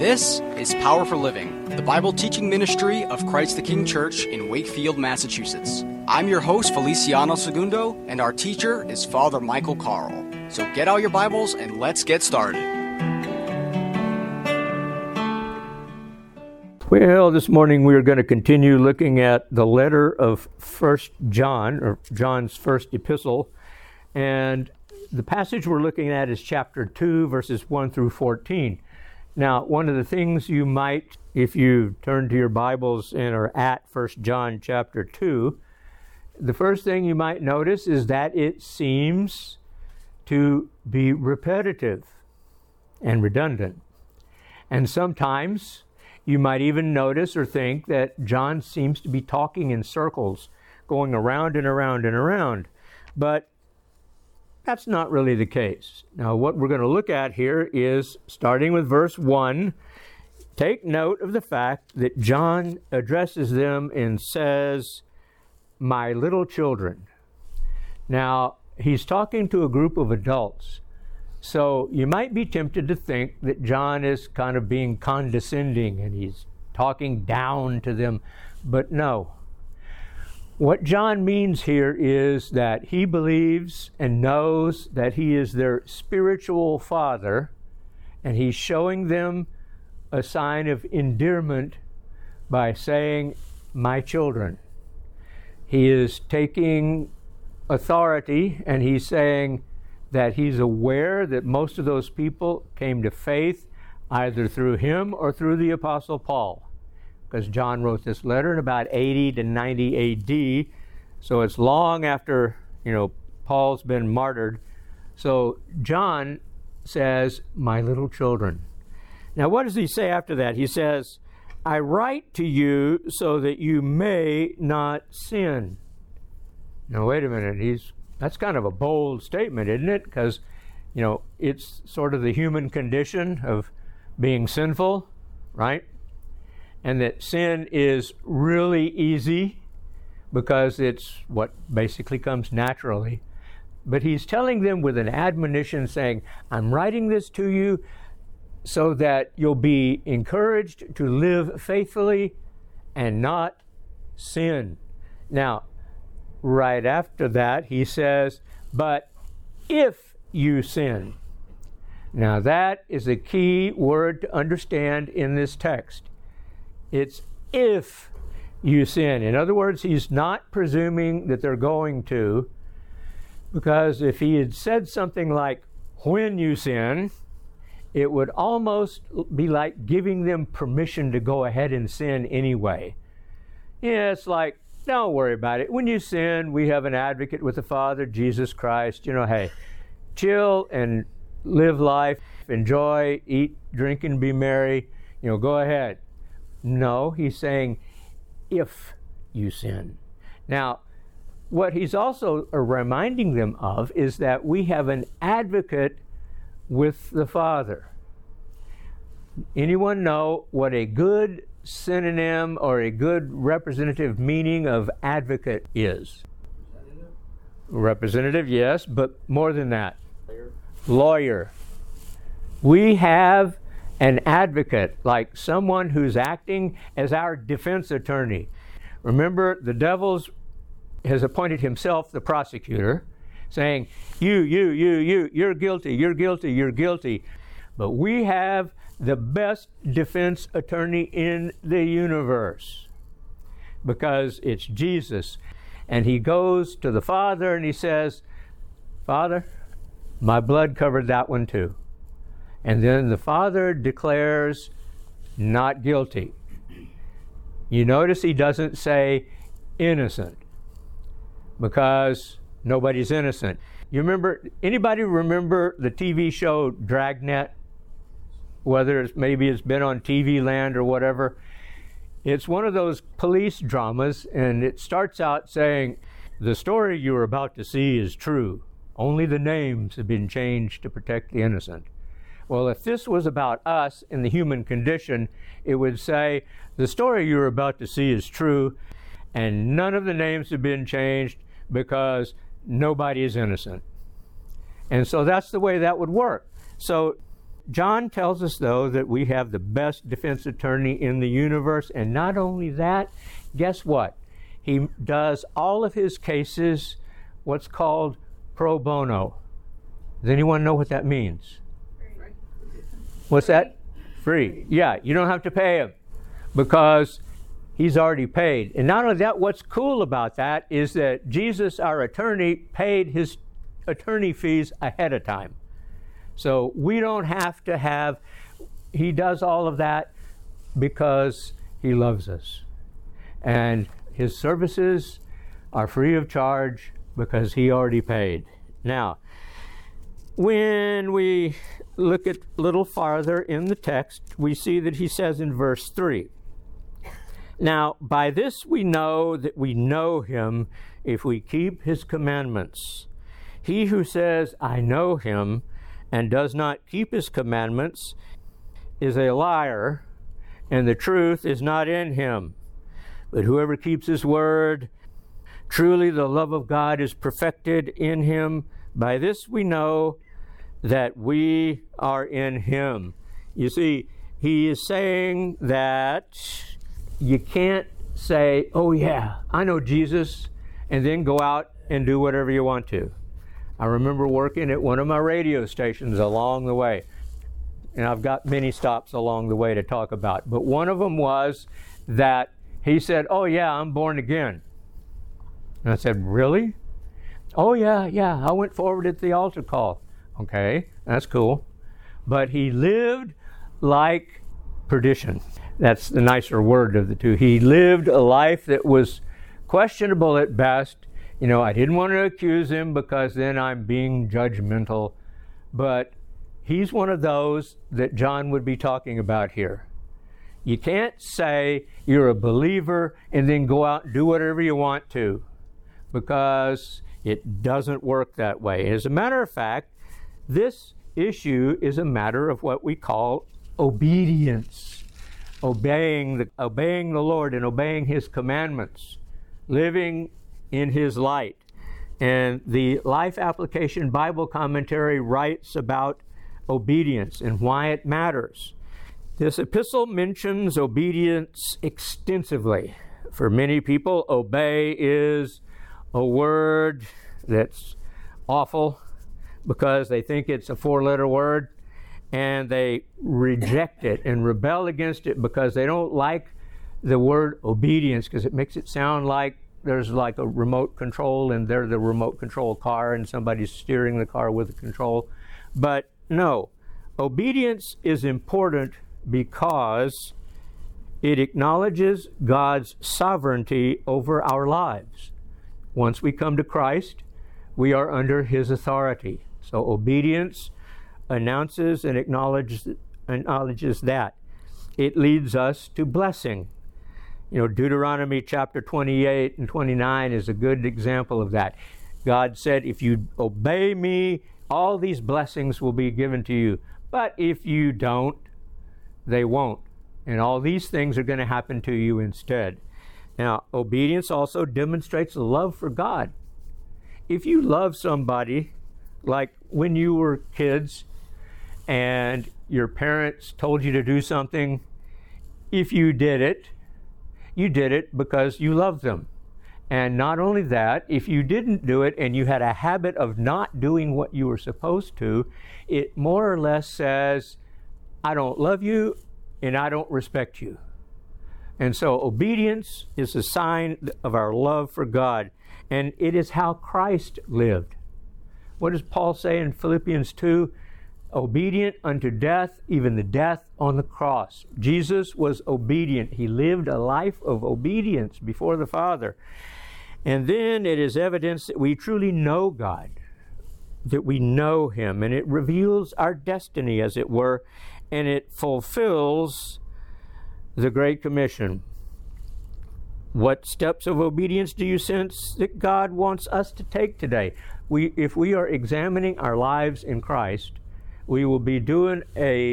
This is Power for Living, the Bible teaching ministry of Christ the King Church in Wakefield, Massachusetts. I'm your host, Feliciano Segundo, and our teacher is Father Michael Carl. So get out your Bibles and let's get started. Well, this morning we are going to continue looking at the letter of 1 John, or John's first epistle. And the passage we're looking at is chapter 2, verses 1 through 14. Now, one of the things you might, if you turn to your Bibles and are at 1 John chapter 2, the first thing you might notice is that it seems to be repetitive and redundant. And sometimes you might even notice or think that John seems to be talking in circles, going around and around and around. But that's not really the case. Now, what we're going to look at here is, starting with verse 1, take note of the fact that John addresses them and says, "My little children." Now, he's talking to a group of adults. So you might be tempted to think that John is kind of being condescending and he's talking down to them. But no. What John means here is that he believes and knows that he is their spiritual father, and he's showing them a sign of endearment by saying, "My children." He is taking authority and he's saying that he's aware that most of those people came to faith either through him or through the Apostle Paul, because John wrote this letter in about 80 to 90 AD, so it's long after, Paul's been martyred. So John says, "My little children." Now, what does he say after that? He says, "I write to you so that you may not sin." Now, wait a minute. That's kind of a bold statement, isn't it? Because, it's sort of the human condition of being sinful, right? And that sin is really easy because it's what basically comes naturally. But he's telling them with an admonition saying, "I'm writing this to you so that you'll be encouraged to live faithfully and not sin." Now, right after that, he says, "But if you sin." Now, that is a key word to understand in this text. It's if you sin. In other words, he's not presuming that they're going to, because if he had said something like, "when you sin," it would almost be like giving them permission to go ahead and sin anyway. It's like, don't worry about it. When you sin, we have an advocate with the Father, Jesus Christ. Hey, chill and live life, enjoy, eat, drink, and be merry. Go ahead. No, he's saying, if you sin. Now, what he's also reminding them of is that we have an advocate with the Father. Anyone know what a good synonym or a good representative meaning of advocate is? Representative, yes, but more than that. Lawyer. We have an advocate, like someone who's acting as our defense attorney. Remember, the devil has appointed himself the prosecutor, saying, you're guilty, you're guilty, you're guilty. But we have the best defense attorney in the universe, because it's Jesus. And he goes to the Father and he says, "Father, my blood covered that one too." And then the Father declares not guilty. You notice he doesn't say innocent, because nobody's innocent. Anybody remember the TV show Dragnet? Whether maybe it's been on TV Land or whatever. It's one of those police dramas, and it starts out saying, "The story you are about to see is true. Only the names have been changed to protect the innocent." Well, if this was about us in the human condition, it would say, "The story you're about to see is true, and none of the names have been changed because nobody is innocent." And so that's the way that would work. So John tells us, though, that we have the best defense attorney in the universe, and not only that, guess what? He does all of his cases what's called pro bono. Does anyone know what that means? Free. What's that? Free. Yeah, you don't have to pay him because he's already paid. And not only that, what's cool about that is that Jesus, our attorney, paid his attorney fees ahead of time. So we don't have to have, he does all of that because he loves us. And his services are free of charge because he already paid. Now, when we look at a little farther in the text, we see that he says in verse 3, "Now, by this we know that we know him if we keep his commandments. He who says, 'I know him,' and does not keep his commandments is a liar, and the truth is not in him. But whoever keeps his word, truly the love of God is perfected in him. By this we know that we are in him." You see, he is saying that you can't say, "Oh yeah, I know Jesus," and then go out and do whatever you want to. I remember working at one of my radio stations along the way, and I've got many stops along the way to talk about, but one of them was that he said, "Oh yeah, I'm born again." And I said, "Really?" "Oh yeah, I went forward at the altar call." Okay, that's cool. But he lived like perdition. That's the nicer word of the two. He lived a life that was questionable at best. You know, I didn't want to accuse him because then I'm being judgmental. But he's one of those that John would be talking about here. You can't say you're a believer and then go out and do whatever you want to, because it doesn't work that way. As a matter of fact, this issue is a matter of what we call obedience. Obeying the Lord and obeying his commandments. Living in his light. And the Life Application Bible Commentary writes about obedience and why it matters. This epistle mentions obedience extensively. For many people, obey is a word that's awful because they think it's a four-letter word, and they reject it and rebel against it because they don't like the word obedience, because it makes it sound like there's like a remote control and they're the remote control car and somebody's steering the car with the control. But no, obedience is important because it acknowledges God's sovereignty over our lives. Once we come to Christ, we are under his authority. So obedience announces and acknowledges that. It leads us to blessing. You know, Deuteronomy chapter 28 and 29 is a good example of that. God said, if you obey me, all these blessings will be given to you. But if you don't, they won't. And all these things are going to happen to you instead. Now, obedience also demonstrates love for God. If you love somebody, like when you were kids and your parents told you to do something, if you did it because you loved them. And not only that, if you didn't do it and you had a habit of not doing what you were supposed to, it more or less says, I don't love you and I don't respect you. And so obedience is a sign of our love for God. And it is how Christ lived. What does Paul say in Philippians 2? Obedient unto death, even the death on the cross. Jesus was obedient. He lived a life of obedience before the Father. And then it is evidence that we truly know God, that we know him, and it reveals our destiny, as it were, and it fulfills the Great Commission. What steps of obedience do you sense that God wants us to take today? If we are examining our lives in Christ, we will be doing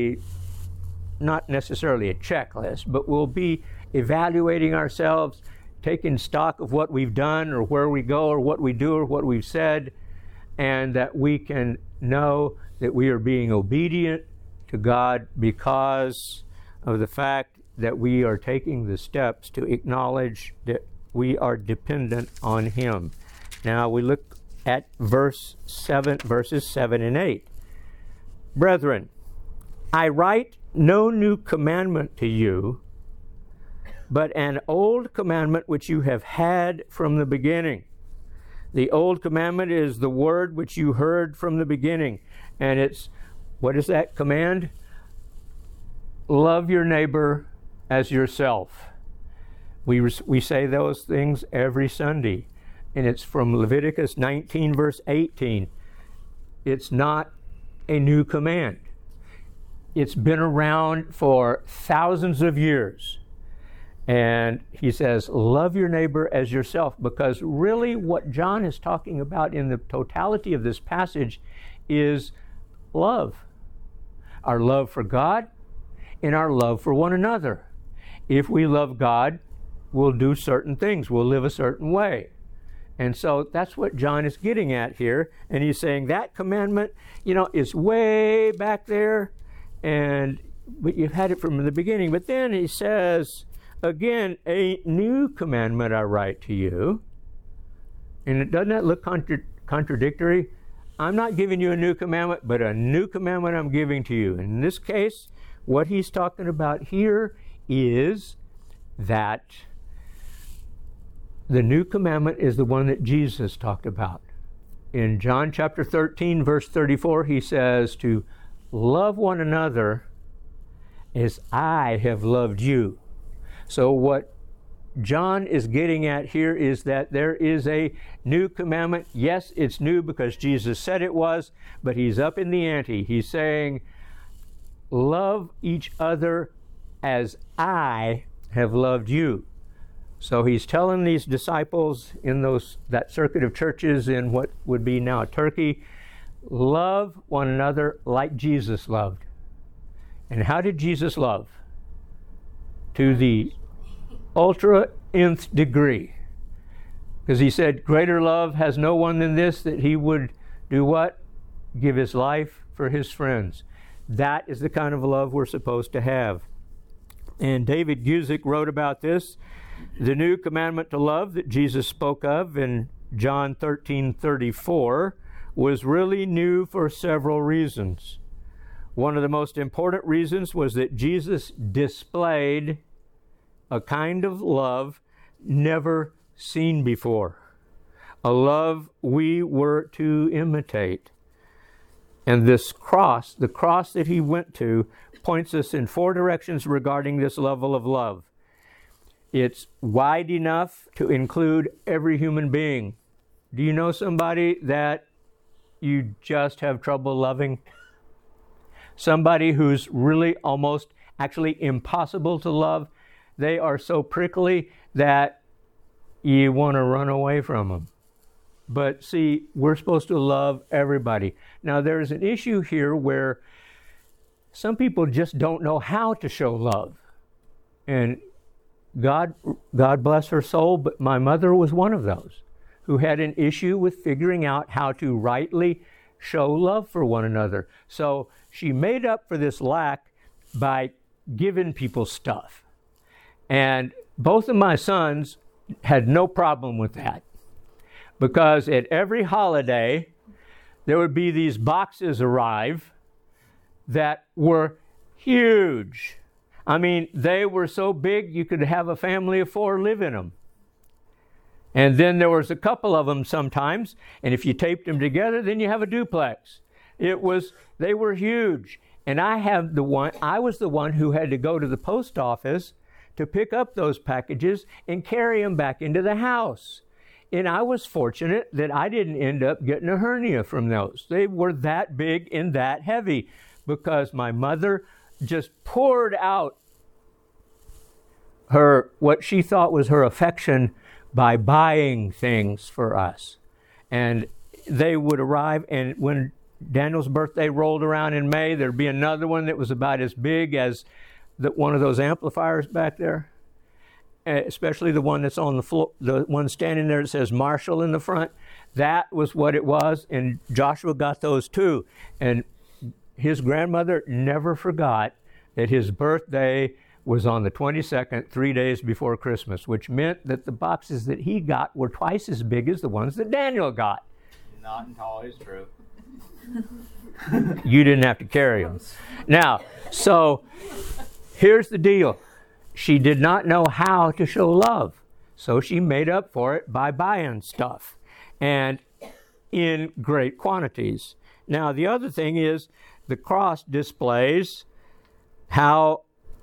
not necessarily a checklist, but we'll be evaluating ourselves, taking stock of what we've done or where we go or what we do or what we've said, and that we can know that we are being obedient to God because of the fact that we are taking the steps to acknowledge that we are dependent on Him. Now we look at verses 7 and 8. Brethren, I write no new commandment to you, but an old commandment which you have had from the beginning. The old commandment is the word which you heard from the beginning. And it's, what is that command? Love your neighbor as yourself. We say those things every Sunday. And it's from Leviticus 19, verse 18. It's not a new command. It's been around for thousands of years. And he says, love your neighbor as yourself, because really what John is talking about in the totality of this passage is love. Our love for God and our love for one another. If we love God, we'll do certain things. We'll live a certain way. And so that's what John is getting at here. And he's saying that commandment, is way back there. But you've had it from the beginning. But then he says, again, a new commandment I write to you. And doesn't that look contradictory? I'm not giving you a new commandment, but a new commandment I'm giving to you. In this case, what he's talking about here is that the new commandment is the one that Jesus talked about. In John chapter 13, verse 34, he says to love one another as I have loved you. So what John is getting at here is that there is a new commandment. Yes, it's new because Jesus said it was, but he's up in the ante. He's saying, love each other as I have loved you. So he's telling these disciples in that circuit of churches in what would be now Turkey, love one another like Jesus loved. And how did Jesus love? To the ultra nth degree. Because he said, greater love has no one than this, that he would do what? Give his life for his friends. That is the kind of love we're supposed to have. And David Guzik wrote about this. The new commandment to love that Jesus spoke of in John 13:34 was really new for several reasons. One of the most important reasons was that Jesus displayed a kind of love never seen before. A love we were to imitate. And this cross, the cross that he went to, points us in 4 directions regarding this level of love. It's wide enough to include every human being. Do you know somebody that you just have trouble loving? Somebody who's really almost actually impossible to love. They are so prickly that you want to run away from them. But see, we're supposed to love everybody. Now, there's an issue here where some people just don't know how to show love. And God bless her soul, but my mother was one of those who had an issue with figuring out how to rightly show love for one another. So she made up for this lack by giving people stuff. And both of my sons had no problem with that, because at every holiday there would be these boxes arrive that were huge. I mean, they were so big you could have a family of 4 live in them. And then there was a couple of them sometimes, and if you taped them together, then you have a duplex. They were huge. And I was the one who had to go to the post office to pick up those packages and carry them back into the house. And I was fortunate that I didn't end up getting a hernia from those. They were that big and that heavy, because my mother just poured out what she thought was her affection by buying things for us. And they would arrive, and when Daniel's birthday rolled around in May, there'd be another one that was about as big as one of those amplifiers back there, especially the one that's on the floor, the one standing there that says Marshall in the front. That was what it was, and Joshua got those too. And his grandmother never forgot that his birthday was on the 22nd, 3 days before Christmas, which meant that the boxes that he got were twice as big as the ones that Daniel got. Not always true. You didn't have to carry them. Now, so here's the deal. She did not know how to show love, so she made up for it by buying stuff, and in great quantities. Now, the other thing is the cross displays how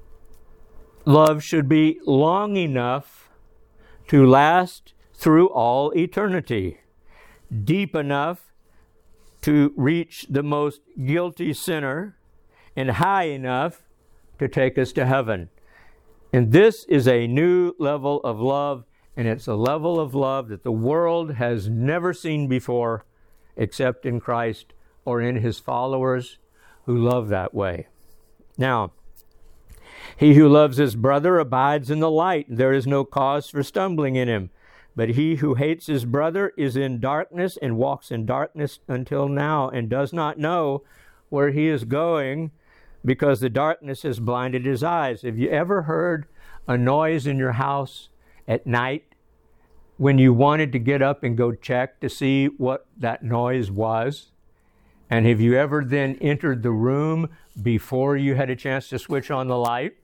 love should be long enough to last through all eternity, deep enough to reach the most guilty sinner, and high enough to take us to heaven. And this is a new level of love, and it's a level of love that the world has never seen before, except in Christ or in his followers who love that way. Now, he who loves his brother abides in the light. There is no cause for stumbling in him. But he who hates his brother is in darkness and walks in darkness until now, and does not know where he is going, because the darkness has blinded his eyes. Have you ever heard a noise in your house at night when you wanted to get up and go check to see what that noise was? And have you ever then entered the room before you had a chance to switch on the light?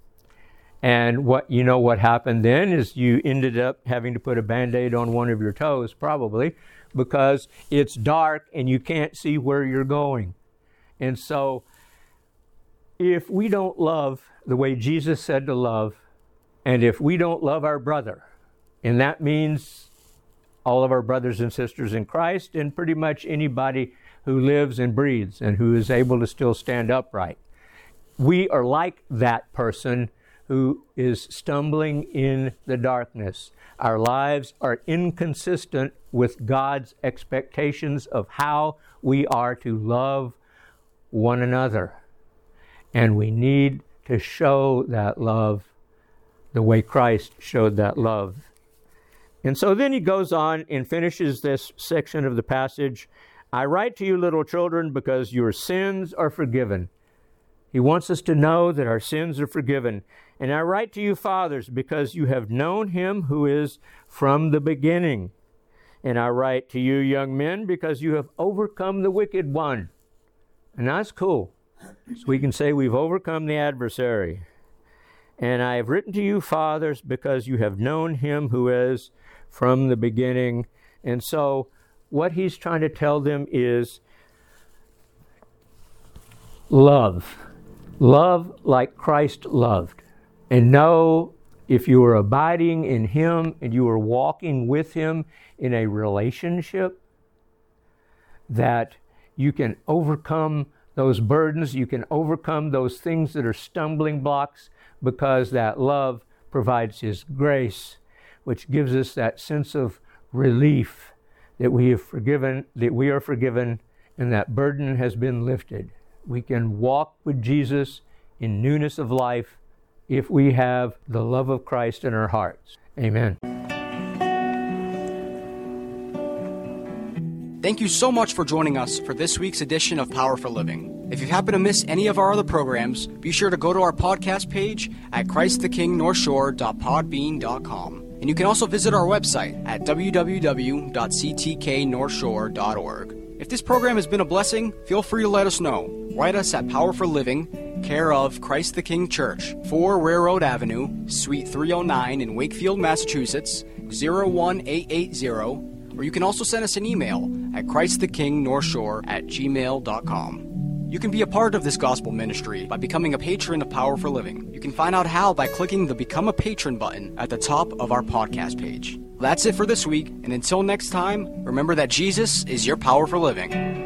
And what happened then is you ended up having to put a Band-Aid on one of your toes, probably, because it's dark and you can't see where you're going. And so if we don't love the way Jesus said to love, and if we don't love our brother, and that means all of our brothers and sisters in Christ, and pretty much anybody who lives and breathes and who is able to still stand upright, we are like that person who is stumbling in the darkness. Our lives are inconsistent with God's expectations of how we are to love one another. And we need to show that love the way Christ showed that love. And so then he goes on and finishes this section of the passage. I write to you, little children, because your sins are forgiven. He wants us to know that our sins are forgiven. And I write to you, fathers, because you have known him who is from the beginning. And I write to you, young men, because you have overcome the wicked one. And that's cool. So we can say we've overcome the adversary. And I have written to you, fathers, because you have known him who is from the beginning. And so what he's trying to tell them is love. Love like Christ loved. And know if you are abiding in him and you are walking with him in a relationship, that you can overcome those burdens, you can overcome those things that are stumbling blocks, because that love provides his grace, which gives us that sense of relief that we are forgiven, and that burden has been lifted. We can walk with Jesus in newness of life if we have the love of Christ in our hearts. Amen. Thank you so much for joining us for this week's edition of Power for Living. If you happen to miss any of our other programs, be sure to go to our podcast page at ChristTheKingNorthshore.podbean.com. And you can also visit our website at www.ctknorthshore.org. If this program has been a blessing, feel free to let us know. Write us at Power for Living, care of Christ the King Church, 4 Railroad Avenue, Suite 309 in Wakefield, Massachusetts, 01880, or you can also send us an email at ChristTheKingNorthshore@gmail.com. You can be a part of this gospel ministry by becoming a patron of Power for Living. You can find out how by clicking the Become a Patron button at the top of our podcast page. That's it for this week, and until next time, remember that Jesus is your power for living.